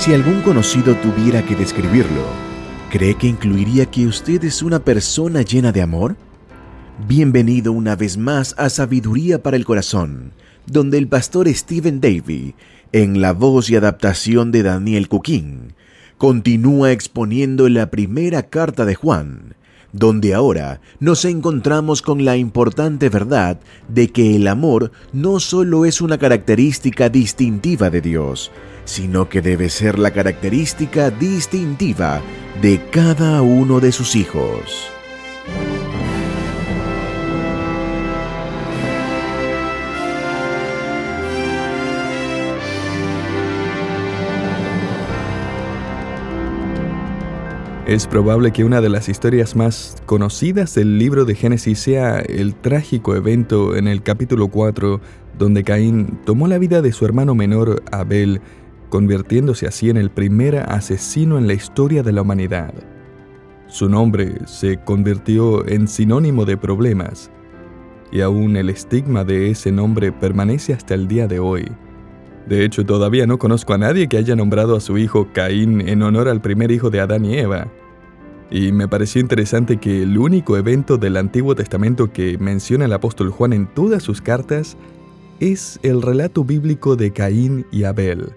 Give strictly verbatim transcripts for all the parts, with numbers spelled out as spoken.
Si algún conocido tuviera que describirlo, ¿cree que incluiría que usted es una persona llena de amor? Bienvenido una vez más a Sabiduría para el Corazón, donde el pastor Stephen Davey, en la voz y adaptación de Daniel Cuquín, continúa exponiendo la primera carta de Juan, donde ahora nos encontramos con la importante verdad de que el amor no solo es una característica distintiva de Dios, sino que debe ser la característica distintiva de cada uno de sus hijos. Es probable que una de las historias más conocidas del libro de Génesis sea el trágico evento en el capítulo cuatro, donde Caín tomó la vida de su hermano menor Abel, convirtiéndose así en el primer asesino en la historia de la humanidad. Su nombre se convirtió en sinónimo de problemas, y aún el estigma de ese nombre permanece hasta el día de hoy. De hecho, todavía no conozco a nadie que haya nombrado a su hijo Caín en honor al primer hijo de Adán y Eva. Y me pareció interesante que el único evento del Antiguo Testamento que menciona el apóstol Juan en todas sus cartas es el relato bíblico de Caín y Abel.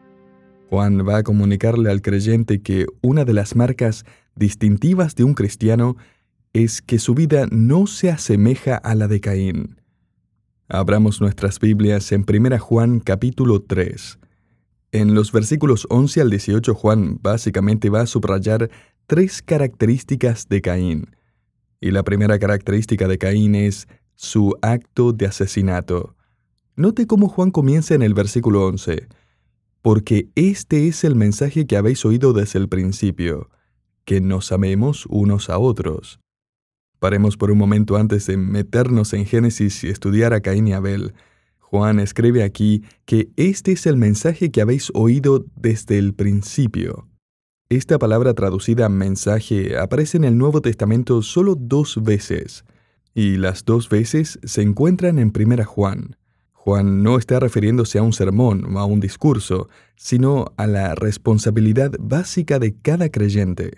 Juan va a comunicarle al creyente que una de las marcas distintivas de un cristiano es que su vida no se asemeja a la de Caín. Abramos nuestras Biblias en primera Juan capítulo tres. En los versículos once al dieciocho, Juan básicamente va a subrayar tres características de Caín. Y la primera característica de Caín es su acto de asesinato. Note cómo Juan comienza en el versículo once. Porque este es el mensaje que habéis oído desde el principio, que nos amemos unos a otros. Paremos por un momento antes de meternos en Génesis y estudiar a Caín y Abel. Juan escribe aquí que este es el mensaje que habéis oído desde el principio. Esta palabra traducida mensaje aparece en el Nuevo Testamento solo dos veces, y las dos veces se encuentran en primera Juan. Juan no está refiriéndose a un sermón o a un discurso, sino a la responsabilidad básica de cada creyente.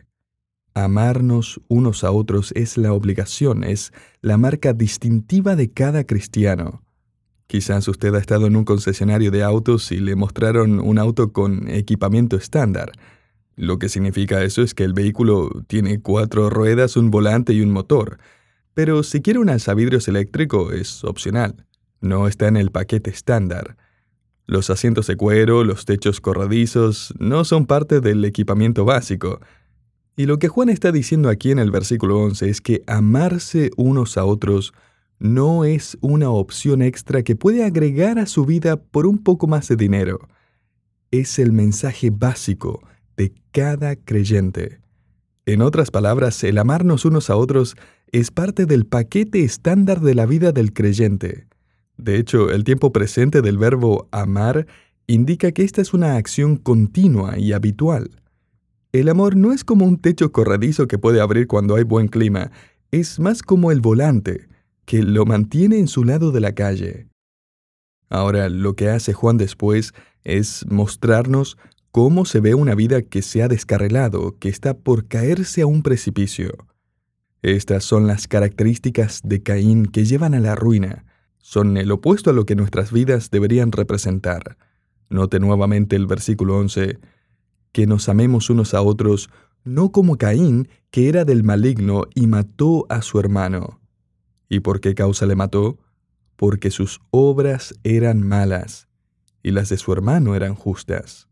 Amarnos unos a otros es la obligación, es la marca distintiva de cada cristiano. Quizás usted ha estado en un concesionario de autos y le mostraron un auto con equipamiento estándar. Lo que significa eso es que el vehículo tiene cuatro ruedas, un volante y un motor. Pero si quiere un alzavidrios eléctrico es opcional. No está en el paquete estándar. Los asientos de cuero, los techos corredizos, no son parte del equipamiento básico. Y lo que Juan está diciendo aquí en el versículo once es que amarse unos a otros no es una opción extra que puede agregar a su vida por un poco más de dinero. Es el mensaje básico de cada creyente. En otras palabras, el amarnos unos a otros es parte del paquete estándar de la vida del creyente. De hecho, el tiempo presente del verbo amar indica que esta es una acción continua y habitual. El amor no es como un techo corredizo que puede abrir cuando hay buen clima, es más como el volante, que lo mantiene en su lado de la calle. Ahora, lo que hace Juan después es mostrarnos cómo se ve una vida que se ha descarrilado, que está por caerse a un precipicio. Estas son las características de Caín que llevan a la ruina. Son el opuesto a lo que nuestras vidas deberían representar. Note nuevamente el versículo once. Que nos amemos unos a otros, no como Caín, que era del maligno y mató a su hermano. ¿Y por qué causa le mató? Porque sus obras eran malas, y las de su hermano eran justas.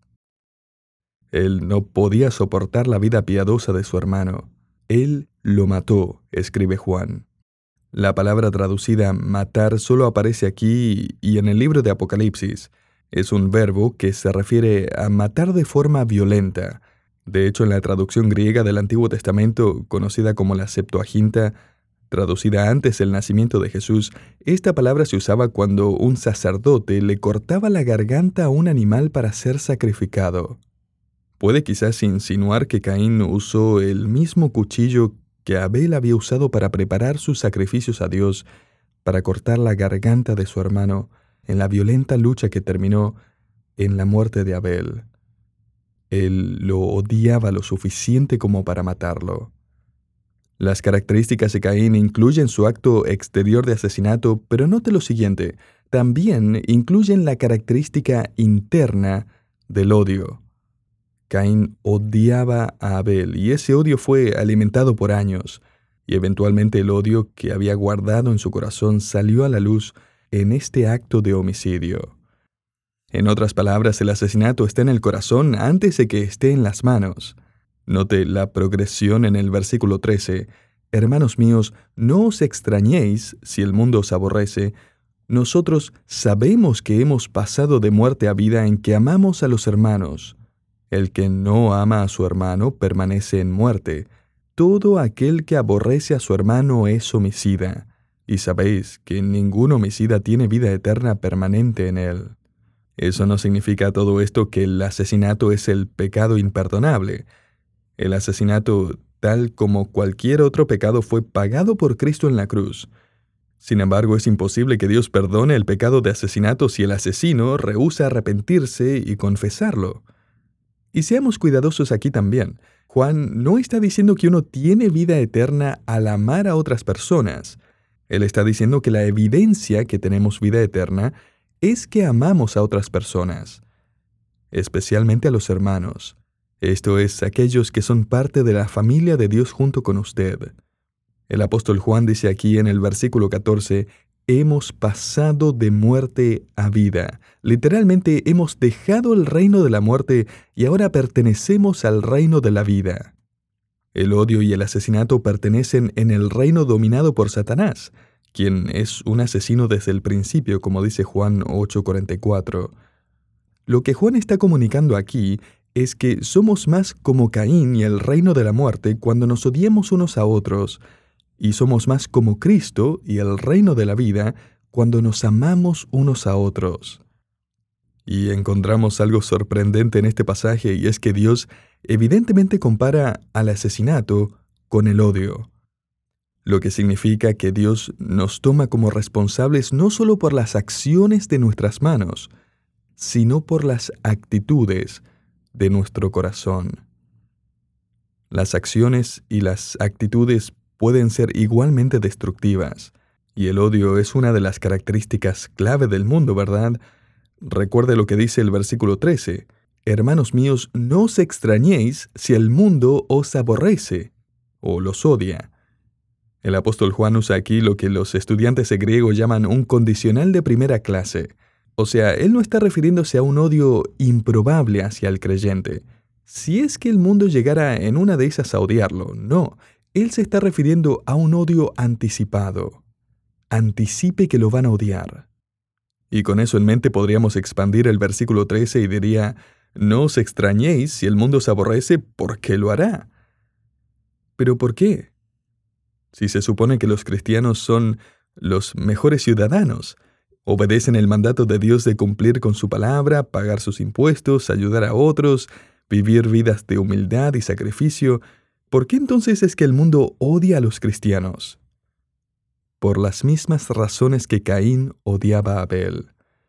Él no podía soportar la vida piadosa de su hermano. Él lo mató, escribe Juan. La palabra traducida matar solo aparece aquí y en el libro de Apocalipsis. Es un verbo que se refiere a matar de forma violenta. De hecho, en la traducción griega del Antiguo Testamento, conocida como la Septuaginta, traducida antes del nacimiento de Jesús, esta palabra se usaba cuando un sacerdote le cortaba la garganta a un animal para ser sacrificado. Puede quizás insinuar que Caín usó el mismo cuchillo que Abel había usado para preparar sus sacrificios a Dios, para cortar la garganta de su hermano, en la violenta lucha que terminó en la muerte de Abel. Él lo odiaba lo suficiente como para matarlo. Las características de Caín incluyen su acto exterior de asesinato, pero note lo siguiente, también incluyen la característica interna del odio. Caín odiaba a Abel y ese odio fue alimentado por años, y eventualmente el odio que había guardado en su corazón salió a la luz en este acto de homicidio. En otras palabras, el asesinato está en el corazón antes de que esté en las manos. Note la progresión en el versículo trece. Hermanos míos, no os extrañéis si el mundo os aborrece. Nosotros sabemos que hemos pasado de muerte a vida en que amamos a los hermanos. El que no ama a su hermano permanece en muerte. Todo aquel que aborrece a su hermano es homicida. Y sabéis que ningún homicida tiene vida eterna permanente en él. Eso no significa todo esto que el asesinato es el pecado imperdonable. El asesinato, tal como cualquier otro pecado, fue pagado por Cristo en la cruz. Sin embargo, es imposible que Dios perdone el pecado de asesinato si el asesino rehúsa arrepentirse y confesarlo. Y seamos cuidadosos aquí también. Juan no está diciendo que uno tiene vida eterna al amar a otras personas. Él está diciendo que la evidencia que tenemos vida eterna es que amamos a otras personas, especialmente a los hermanos. Esto es, aquellos que son parte de la familia de Dios junto con usted. El apóstol Juan dice aquí en el versículo catorce, hemos pasado de muerte a vida. Literalmente, hemos dejado el reino de la muerte y ahora pertenecemos al reino de la vida. El odio y el asesinato pertenecen en el reino dominado por Satanás, quien es un asesino desde el principio, como dice Juan ocho cuarenta y cuatro. Lo que Juan está comunicando aquí es que somos más como Caín y el reino de la muerte cuando nos odiamos unos a otros, y somos más como Cristo y el reino de la vida cuando nos amamos unos a otros. Y encontramos algo sorprendente en este pasaje, y es que Dios evidentemente compara al asesinato con el odio. Lo que significa que Dios nos toma como responsables no solo por las acciones de nuestras manos, sino por las actitudes de nuestro corazón. Las acciones y las actitudes pueden ser igualmente destructivas, y el odio es una de las características clave del mundo, ¿verdad? Recuerde lo que dice el versículo trece. Hermanos míos, no os extrañéis si el mundo os aborrece o los odia. El apóstol Juan usa aquí lo que los estudiantes de griego llaman un condicional de primera clase. O sea, él no está refiriéndose a un odio improbable hacia el creyente. Si es que el mundo llegara en una de esas a odiarlo, no. Él se está refiriendo a un odio anticipado. Anticipe que lo van a odiar. Y con eso en mente podríamos expandir el versículo trece y diría, no os extrañéis si el mundo os aborrece, porque lo hará. ¿Pero por qué? Si se supone que los cristianos son los mejores ciudadanos, obedecen el mandato de Dios de cumplir con su palabra, pagar sus impuestos, ayudar a otros, vivir vidas de humildad y sacrificio, ¿por qué entonces es que el mundo odia a los cristianos? Por las mismas razones que Caín odiaba a Abel.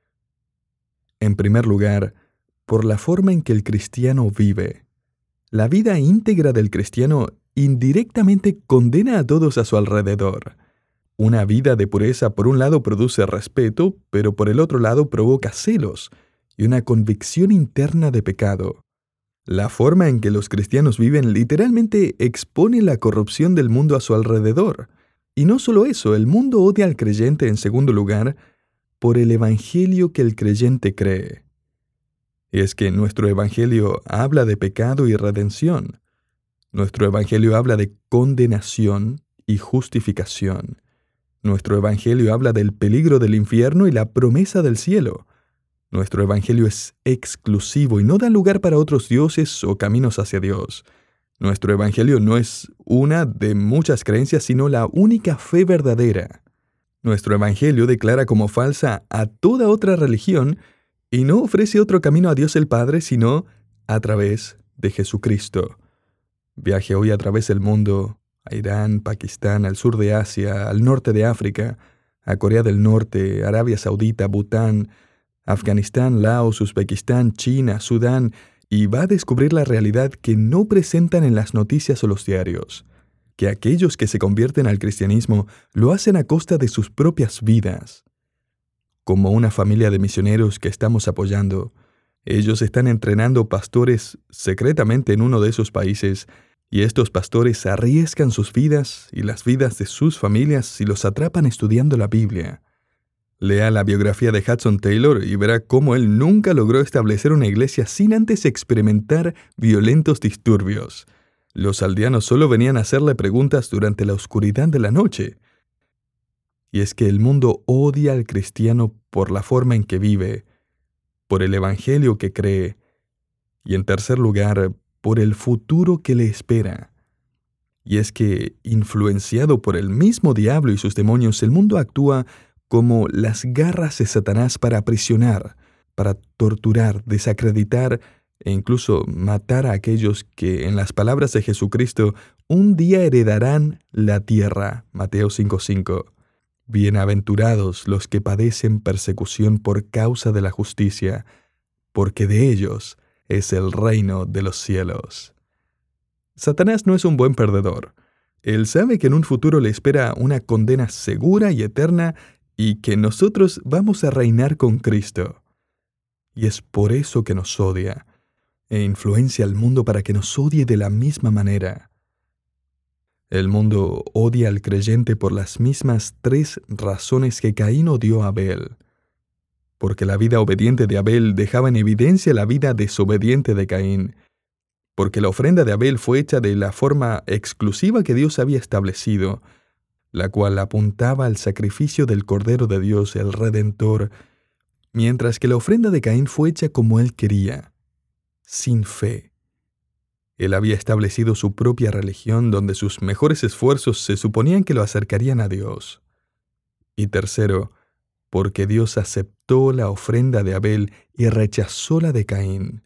En primer lugar, por la forma en que el cristiano vive. La vida íntegra del cristiano indirectamente condena a todos a su alrededor. Una vida de pureza por un lado produce respeto, pero por el otro lado provoca celos y una convicción interna de pecado. La forma en que los cristianos viven literalmente expone la corrupción del mundo a su alrededor. Y no solo eso, el mundo odia al creyente en segundo lugar por el evangelio que el creyente cree. Es que nuestro evangelio habla de pecado y redención. Nuestro evangelio habla de condenación y justificación. Nuestro evangelio habla del peligro del infierno y la promesa del cielo. Nuestro evangelio es exclusivo y no da lugar para otros dioses o caminos hacia Dios. Nuestro evangelio no es una de muchas creencias, sino la única fe verdadera. Nuestro evangelio declara como falsa a toda otra religión y no ofrece otro camino a Dios el Padre, sino a través de Jesucristo. Viaje hoy a través del mundo, a Irán, Pakistán, al sur de Asia, al norte de África, a Corea del Norte, Arabia Saudita, Bután, Afganistán, Laos, Uzbekistán, China, Sudán y va a descubrir la realidad que no presentan en las noticias o los diarios, que aquellos que se convierten al cristianismo lo hacen a costa de sus propias vidas. Como una familia de misioneros que estamos apoyando, ellos están entrenando pastores secretamente en uno de esos países, y estos pastores arriesgan sus vidas y las vidas de sus familias si los atrapan estudiando la Biblia. Lea la biografía de Hudson Taylor y verá cómo él nunca logró establecer una iglesia sin antes experimentar violentos disturbios. Los aldeanos solo venían a hacerle preguntas durante la oscuridad de la noche. Y es que el mundo odia al cristiano por la forma en que vive, por el evangelio que cree, y en tercer lugar, por el futuro que le espera. Y es que, influenciado por el mismo diablo y sus demonios, el mundo actúa como las garras de Satanás para aprisionar, para torturar, desacreditar e incluso matar a aquellos que, en las palabras de Jesucristo, un día heredarán la tierra. Mateo cinco cinco. Bienaventurados los que padecen persecución por causa de la justicia, porque de ellos es el reino de los cielos. Satanás no es un buen perdedor. Él sabe que en un futuro le espera una condena segura y eterna y que nosotros vamos a reinar con Cristo. Y es por eso que nos odia, e influencia al mundo para que nos odie de la misma manera. El mundo odia al creyente por las mismas tres razones que Caín odió a Abel. Porque la vida obediente de Abel dejaba en evidencia la vida desobediente de Caín. Porque la ofrenda de Abel fue hecha de la forma exclusiva que Dios había establecido, la cual apuntaba al sacrificio del Cordero de Dios, el Redentor, mientras que la ofrenda de Caín fue hecha como él quería, sin fe. Él había establecido su propia religión donde sus mejores esfuerzos se suponían que lo acercarían a Dios. Y tercero, porque Dios aceptó la ofrenda de Abel y rechazó la de Caín.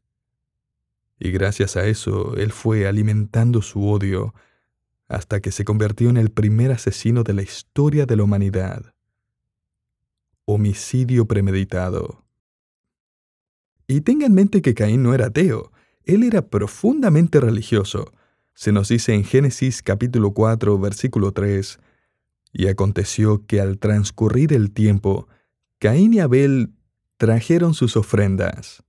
Y gracias a eso, él fue alimentando su odio hasta que se convirtió en el primer asesino de la historia de la humanidad. Homicidio premeditado. Y tenga en mente que Caín no era ateo, él era profundamente religioso. Se nos dice en Génesis capítulo cuatro, versículo tres, «Y aconteció que al transcurrir el tiempo, Caín y Abel trajeron sus ofrendas».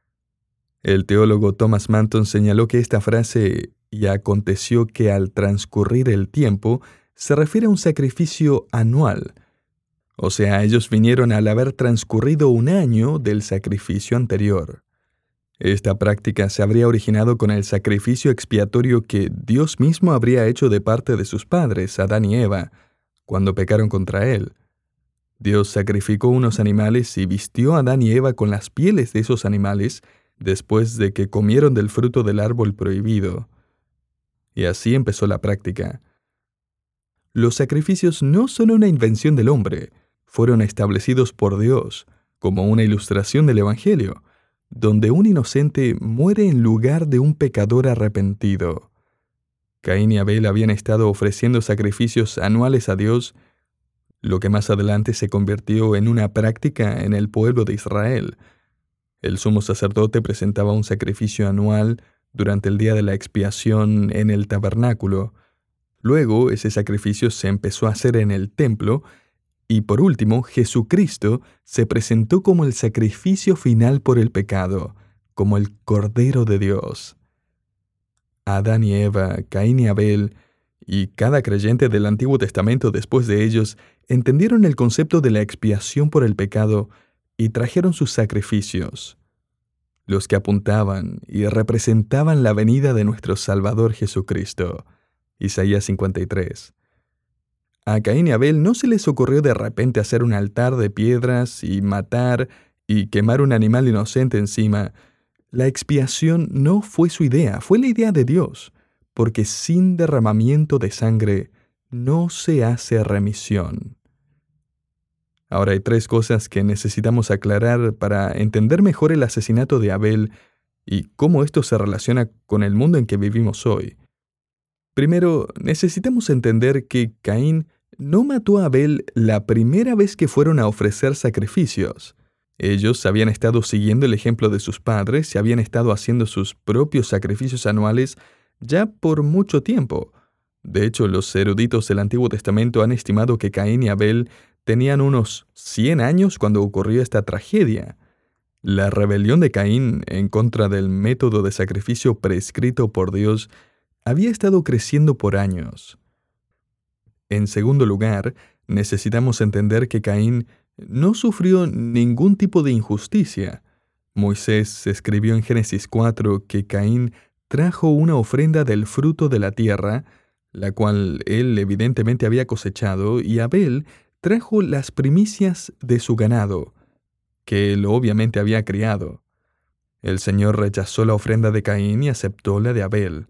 El teólogo Thomas Manton señaló que esta frase, «y aconteció que al transcurrir el tiempo», se refiere a un sacrificio anual. O sea, ellos vinieron al haber transcurrido un año del sacrificio anterior. Esta práctica se habría originado con el sacrificio expiatorio que Dios mismo habría hecho de parte de sus padres, Adán y Eva, cuando pecaron contra él. Dios sacrificó unos animales y vistió a Adán y Eva con las pieles de esos animales después de que comieron del fruto del árbol prohibido. Y así empezó la práctica. Los sacrificios no son una invención del hombre, fueron establecidos por Dios como una ilustración del Evangelio, donde un inocente muere en lugar de un pecador arrepentido. Caín y Abel habían estado ofreciendo sacrificios anuales a Dios, lo que más adelante se convirtió en una práctica en el pueblo de Israel. El sumo sacerdote presentaba un sacrificio anual durante el día de la expiación en el tabernáculo. Luego, ese sacrificio se empezó a hacer en el templo, y por último, Jesucristo se presentó como el sacrificio final por el pecado, como el Cordero de Dios. Adán y Eva, Caín y Abel, y cada creyente del Antiguo Testamento después de ellos, entendieron el concepto de la expiación por el pecado y trajeron sus sacrificios, los que apuntaban y representaban la venida de nuestro Salvador Jesucristo. Isaías cincuenta y tres. A Caín y Abel no se les ocurrió de repente hacer un altar de piedras y matar y quemar un animal inocente encima. La expiación no fue su idea, fue la idea de Dios, porque sin derramamiento de sangre no se hace remisión. Ahora hay tres cosas que necesitamos aclarar para entender mejor el asesinato de Abel y cómo esto se relaciona con el mundo en que vivimos hoy. Primero, necesitamos entender que Caín no mató a Abel la primera vez que fueron a ofrecer sacrificios, Ellos habían estado siguiendo el ejemplo de sus padres y habían estado haciendo sus propios sacrificios anuales ya por mucho tiempo. De hecho, los eruditos del Antiguo Testamento han estimado que Caín y Abel tenían unos cien años cuando ocurrió esta tragedia. La rebelión de Caín en contra del método de sacrificio prescrito por Dios había estado creciendo por años. En segundo lugar, necesitamos entender que Caín no sufrió ningún tipo de injusticia. Moisés escribió en Génesis cuatro que Caín trajo una ofrenda del fruto de la tierra, la cual él evidentemente había cosechado, y Abel trajo las primicias de su ganado, que él obviamente había criado. El Señor rechazó la ofrenda de Caín y aceptó la de Abel.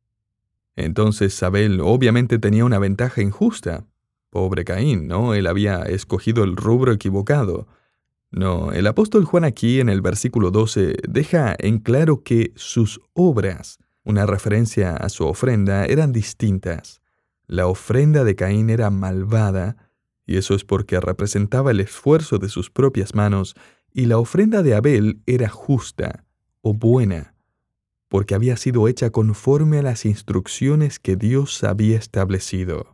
Entonces Abel obviamente tenía una ventaja injusta. Pobre Caín, ¿no? Él había escogido el rubro equivocado. No, el apóstol Juan aquí en el versículo doce deja en claro que sus obras, una referencia a su ofrenda, eran distintas. La ofrenda de Caín era malvada, y eso es porque representaba el esfuerzo de sus propias manos, y la ofrenda de Abel era justa o buena, porque había sido hecha conforme a las instrucciones que Dios había establecido.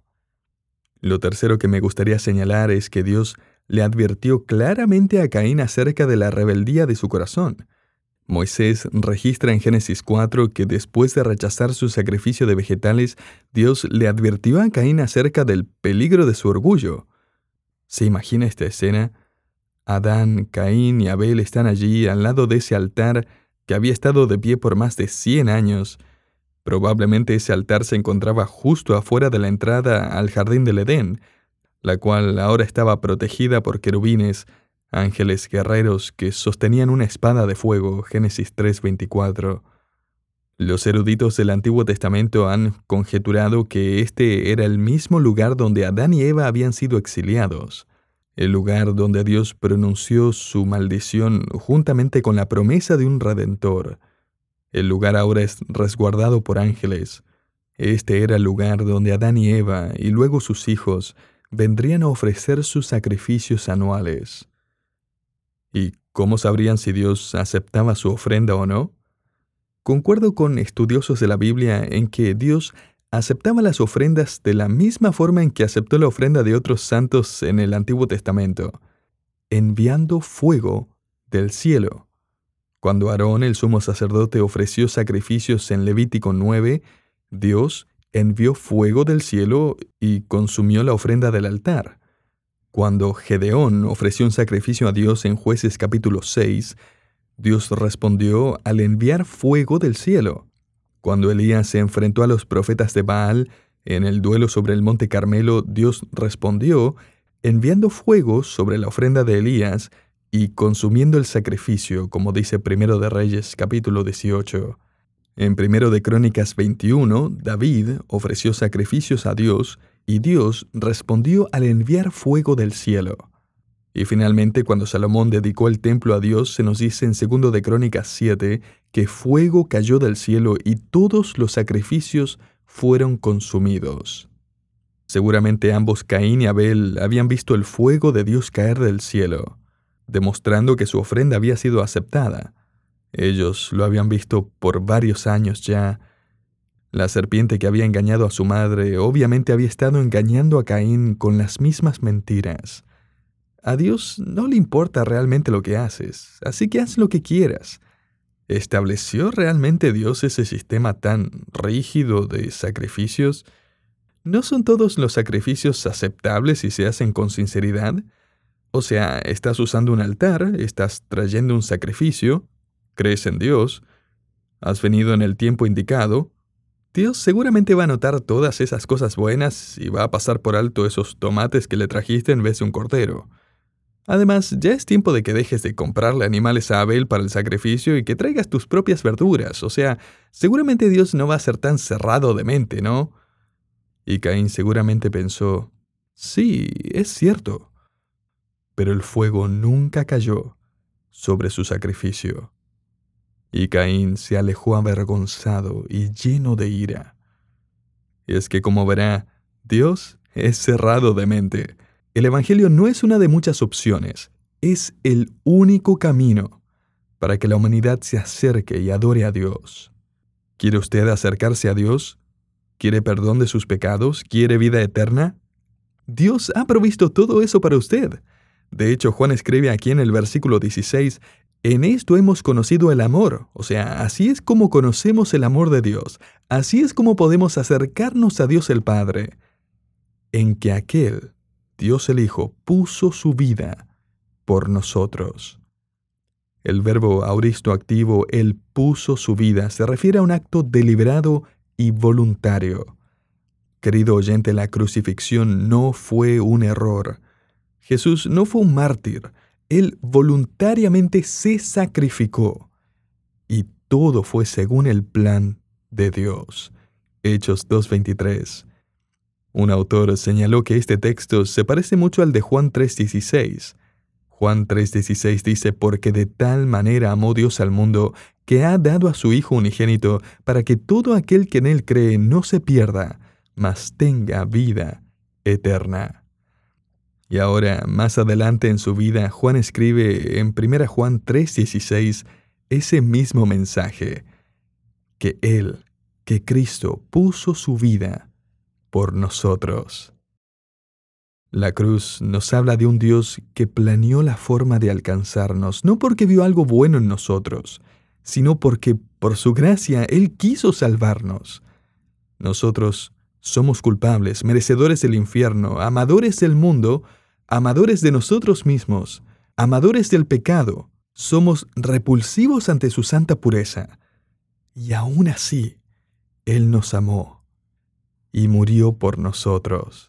Lo tercero que me gustaría señalar es que Dios le advirtió claramente a Caín acerca de la rebeldía de su corazón. Moisés registra en Génesis cuatro que después de rechazar su sacrificio de vegetales, Dios le advirtió a Caín acerca del peligro de su orgullo. ¿Se imagina esta escena? Adán, Caín y Abel están allí al lado de ese altar que había estado de pie por más de cien años. Probablemente ese altar se encontraba justo afuera de la entrada al jardín del Edén, la cual ahora estaba protegida por querubines, ángeles guerreros que sostenían una espada de fuego, Génesis tres veinticuatro. Los eruditos del Antiguo Testamento han conjeturado que este era el mismo lugar donde Adán y Eva habían sido exiliados, el lugar donde Dios pronunció su maldición juntamente con la promesa de un Redentor. El lugar ahora es resguardado por ángeles. Este era el lugar donde Adán y Eva, y luego sus hijos, vendrían a ofrecer sus sacrificios anuales. ¿Y cómo sabrían si Dios aceptaba su ofrenda o no? Concuerdo con estudiosos de la Biblia en que Dios aceptaba las ofrendas de la misma forma en que aceptó la ofrenda de otros santos en el Antiguo Testamento, enviando fuego del cielo. Cuando Aarón, el sumo sacerdote, ofreció sacrificios en Levítico nueve, Dios envió fuego del cielo y consumió la ofrenda del altar. Cuando Gedeón ofreció un sacrificio a Dios en Jueces capítulo seis, Dios respondió al enviar fuego del cielo. Cuando Elías se enfrentó a los profetas de Baal en el duelo sobre el monte Carmelo, Dios respondió enviando fuego sobre la ofrenda de Elías y consumiendo el sacrificio, como dice Primero de Reyes capítulo dieciocho. En Primero de Crónicas veintiuno, David ofreció sacrificios a Dios y Dios respondió al enviar fuego del cielo. Y finalmente, cuando Salomón dedicó el templo a Dios, se nos dice en Segundo de Crónicas siete que fuego cayó del cielo y todos los sacrificios fueron consumidos. Seguramente ambos, Caín y Abel, habían visto el fuego de Dios caer del cielo, demostrando que su ofrenda había sido aceptada. Ellos lo habían visto por varios años ya. La serpiente que había engañado a su madre obviamente había estado engañando a Caín con las mismas mentiras. A Dios no le importa realmente lo que haces, así que haz lo que quieras. ¿Estableció realmente Dios ese sistema tan rígido de sacrificios? ¿No son todos los sacrificios aceptables si se hacen con sinceridad? O sea, estás usando un altar, estás trayendo un sacrificio, crees en Dios, has venido en el tiempo indicado. Dios seguramente va a notar todas esas cosas buenas y va a pasar por alto esos tomates que le trajiste en vez de un cordero. Además, ya es tiempo de que dejes de comprarle animales a Abel para el sacrificio y que traigas tus propias verduras. O sea, seguramente Dios no va a ser tan cerrado de mente, ¿no? Y Caín seguramente pensó, sí, es cierto. Pero el fuego nunca cayó sobre su sacrificio. Y Caín se alejó avergonzado y lleno de ira. Y es que, como verá, Dios es cerrado de mente. El Evangelio no es una de muchas opciones. es el único camino para que la humanidad se acerque y adore a Dios. ¿Quiere usted acercarse a Dios? ¿Quiere perdón de sus pecados? ¿Quiere vida eterna? Dios ha provisto todo eso para usted. De hecho, Juan escribe aquí en el versículo dieciséis, en esto hemos conocido el amor, o sea, así es como conocemos el amor de Dios, así es como podemos acercarnos a Dios el Padre, en que aquel, Dios el Hijo, puso su vida por nosotros. El verbo auristo activo, Él puso su vida, se refiere a un acto deliberado y voluntario. Querido oyente, la crucifixión no fue un error. Jesús no fue un mártir. Él voluntariamente se sacrificó. Y todo fue según el plan de Dios. Hechos dos veintitrés. Un autor señaló que este texto se parece mucho al de Juan tres dieciséis. Juan tres dieciséis dice, porque de tal manera amó Dios al mundo, que ha dado a su Hijo unigénito, para que todo aquel que en Él cree no se pierda, mas tenga vida eterna. Y ahora, más adelante en su vida, Juan escribe en primera Juan tres dieciséis ese mismo mensaje, que Él, que Cristo, puso su vida por nosotros. La cruz nos habla de un Dios que planeó la forma de alcanzarnos, no porque vio algo bueno en nosotros, sino porque, por su gracia, Él quiso salvarnos. Nosotros somos culpables, merecedores del infierno, amadores del mundo, amadores de nosotros mismos, amadores del pecado. Somos repulsivos ante su santa pureza. Y aún así, Él nos amó y murió por nosotros.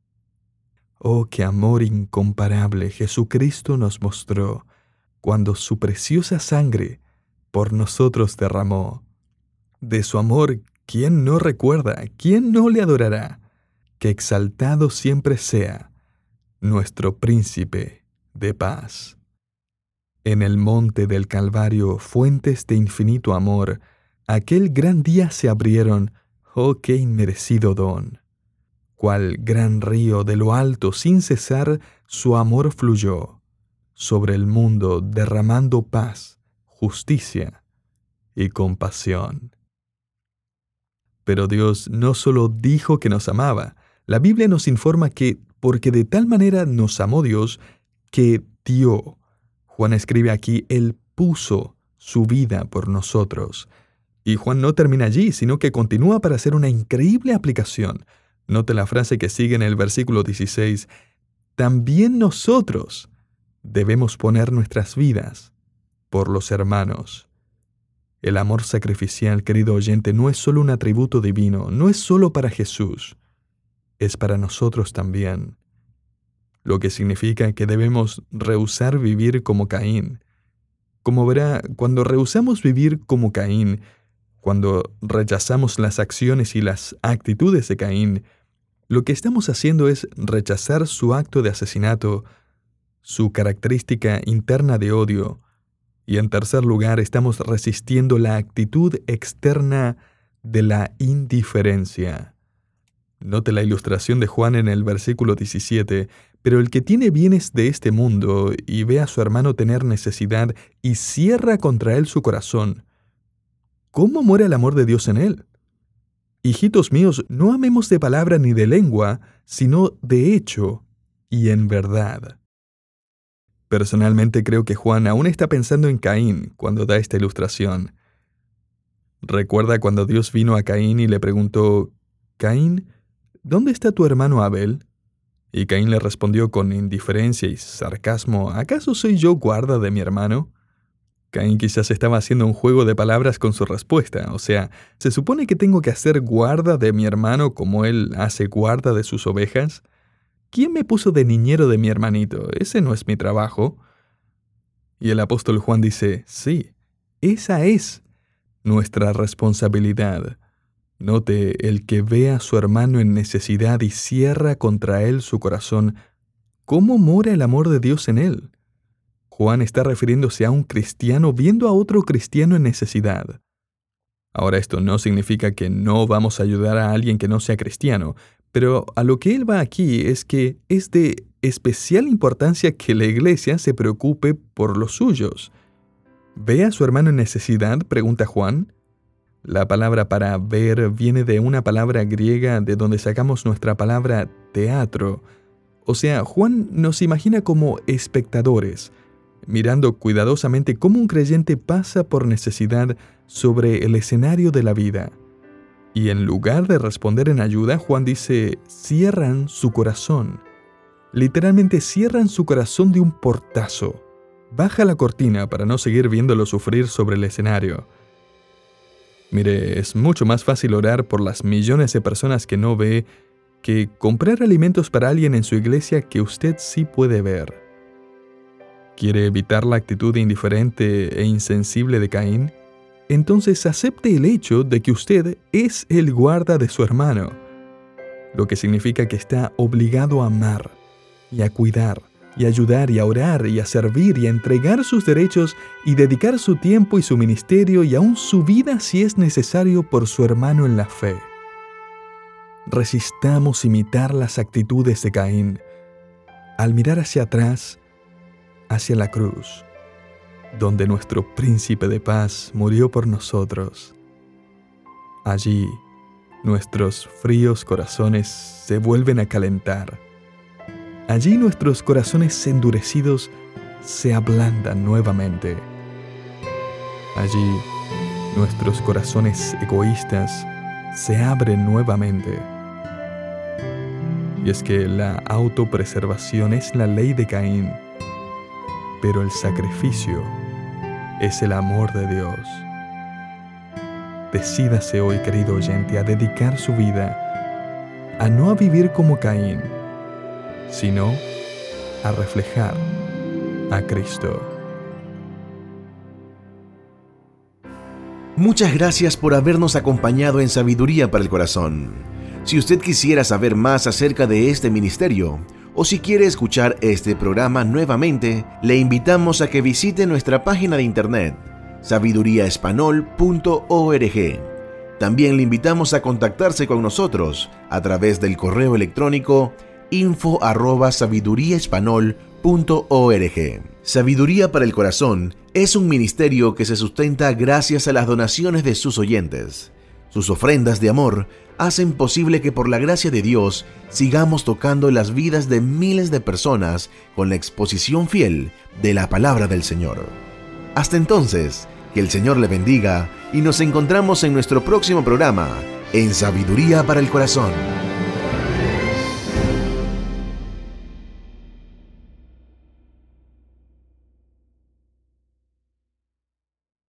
Oh, qué amor incomparable Jesucristo nos mostró cuando su preciosa sangre por nosotros derramó. De su amor, ¿quién no recuerda? ¿Quién no le adorará? Que exaltado siempre sea nuestro príncipe de paz. En el monte del Calvario, fuentes de infinito amor, aquel gran día se abrieron, oh, qué inmerecido don. Cual gran río de lo alto sin cesar su amor fluyó, sobre el mundo derramando paz, justicia y compasión. Pero Dios no solo dijo que nos amaba, la Biblia nos informa que, porque de tal manera nos amó Dios, que dio. Juan escribe aquí, Él puso su vida por nosotros. Y Juan no termina allí, sino que continúa para hacer una increíble aplicación. Note la frase que sigue en el versículo dieciséis. También nosotros debemos poner nuestras vidas por los hermanos. El amor sacrificial, querido oyente, no es solo un atributo divino, no es solo para Jesús, es para nosotros también. Lo que significa que debemos rehusar vivir como Caín. Como verá, cuando rehusamos vivir como Caín, cuando rechazamos las acciones y las actitudes de Caín, lo que estamos haciendo es rechazar su acto de asesinato, su característica interna de odio, y en tercer lugar estamos resistiendo la actitud externa de la indiferencia. Note la ilustración de Juan en el versículo diecisiete, pero el que tiene bienes de este mundo y ve a su hermano tener necesidad y cierra contra él su corazón, ¿cómo muere el amor de Dios en él? Hijitos míos, no amemos de palabra ni de lengua, sino de hecho y en verdad. Personalmente creo que Juan aún está pensando en Caín cuando da esta ilustración. ¿Recuerda cuando Dios vino a Caín y le preguntó, Caín, ¿dónde está tu hermano Abel? Y Caín le respondió con indiferencia y sarcasmo, ¿acaso soy yo guarda de mi hermano? Caín quizás estaba haciendo un juego de palabras con su respuesta, o sea, ¿se supone que tengo que hacer guarda de mi hermano como él hace guarda de sus ovejas? ¿Quién me puso de niñero de mi hermanito? Ese no es mi trabajo. Y el apóstol Juan dice, sí, esa es nuestra responsabilidad. Note, el que ve a su hermano en necesidad y cierra contra él su corazón, ¿cómo mora el amor de Dios en él? Juan está refiriéndose a un cristiano viendo a otro cristiano en necesidad. Ahora, esto no significa que no vamos a ayudar a alguien que no sea cristiano, Pero a lo que él va aquí es que es de especial importancia que la iglesia se preocupe por los suyos. ¿Ve a su hermano en necesidad?, pregunta Juan. La palabra para ver viene de una palabra griega de donde sacamos nuestra palabra teatro. O sea, Juan nos imagina como espectadores, mirando cuidadosamente cómo un creyente pasa por necesidad sobre el escenario de la vida. Y en lugar de responder en ayuda, Juan dice, cierran su corazón. Literalmente cierran su corazón de un portazo. Baja la cortina para no seguir viéndolo sufrir sobre el escenario. Mire, es mucho más fácil orar por las millones de personas que no ve que comprar alimentos para alguien en su iglesia que usted sí puede ver. ¿Quiere evitar la actitud indiferente e insensible de Caín? Entonces acepte el hecho de que usted es el guarda de su hermano, lo que significa que está obligado a amar y a cuidar y a ayudar y a orar y a servir y a entregar sus derechos y dedicar su tiempo y su ministerio y aún su vida si es necesario por su hermano en la fe. Resistamos imitar las actitudes de Caín al mirar hacia atrás, hacia la cruz, donde nuestro príncipe de paz murió por nosotros. Allí, nuestros fríos corazones se vuelven a calentar. Allí nuestros corazones endurecidos se ablandan nuevamente. Allí, nuestros corazones egoístas se abren nuevamente. Y es que la autopreservación es la ley de Caín, pero el sacrificio es el amor de Dios. Decídase hoy, querido oyente, a dedicar su vida a no a vivir como Caín, sino a reflejar a Cristo. Muchas gracias por habernos acompañado en Sabiduría para el Corazón. Si usted quisiera saber más acerca de este ministerio, o si quiere escuchar este programa nuevamente, le invitamos a que visite nuestra página de internet, sabiduría espanol punto org. También le invitamos a contactarse con nosotros a través del correo electrónico info arroba sabiduría espanol punto org. Sabiduría para el Corazón es un ministerio que se sustenta gracias a las donaciones de sus oyentes. Sus ofrendas de amor hacen posible que por la gracia de Dios sigamos tocando las vidas de miles de personas con la exposición fiel de la palabra del Señor. Hasta entonces, que el Señor le bendiga y nos encontramos en nuestro próximo programa en Sabiduría para el Corazón.